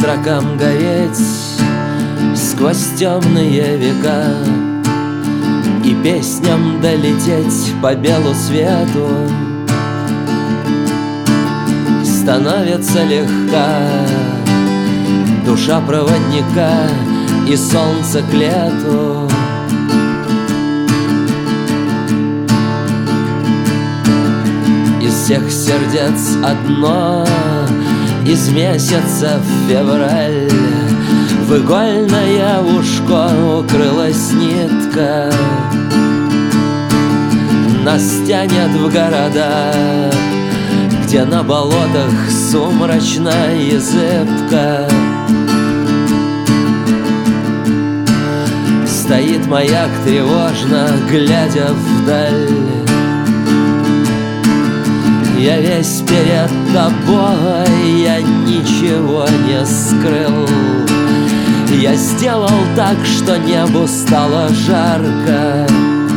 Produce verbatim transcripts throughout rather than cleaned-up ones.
строкам гореть сквозь темные века и песням долететь по белу свету. Становится легка душа проводника и солнце к лету. Из всех сердец одно, из месяца в февраль в игольное ушко укрылась нитка. Нас тянет в города, где на болотах сумрачно и зыбко. Стоит маяк тревожно, глядя вдаль. Я весь перед тобой, я ничего не скрыл. Я сделал так, что небу стало жарко.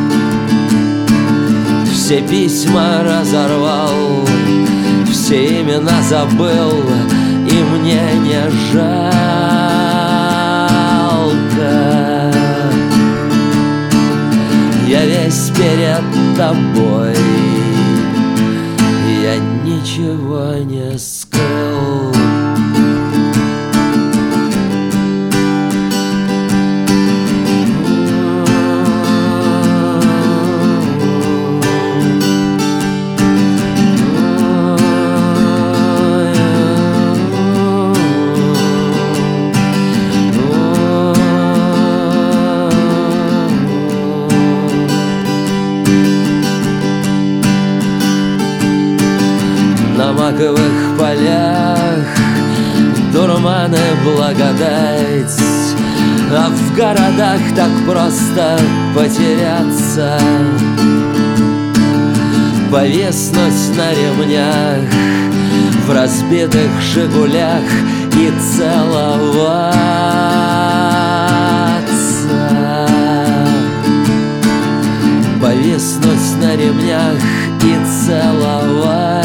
Все письма разорвал, все имена забыл, и мне не жалко. Я весь перед тобой, я ничего не скрыл. На маковых полях дурманы благодать, а в городах так просто потеряться, повиснуть на ремнях в разбитых «Жигулях» и целоваться. Повиснуть на ремнях и целовать.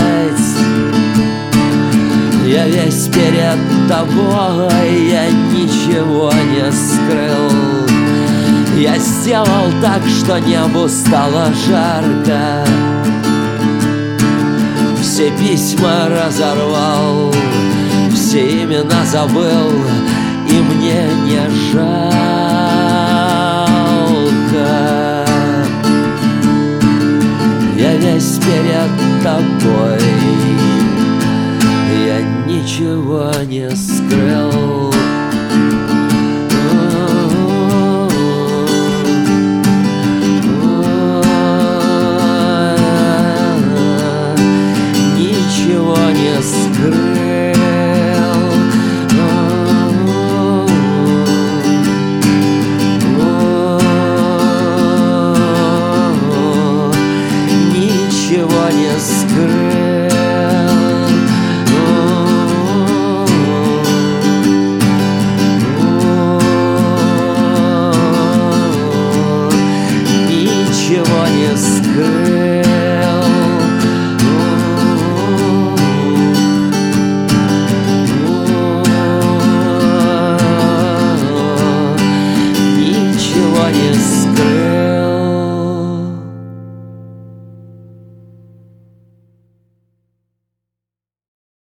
Я весь перед тобой, я ничего не скрыл. Я сделал так, что небу стало жарко. Все письма разорвал, все имена забыл, и мне не жалко. Я весь перед тобой, я ничего не скрыл. Ничего не скрыл.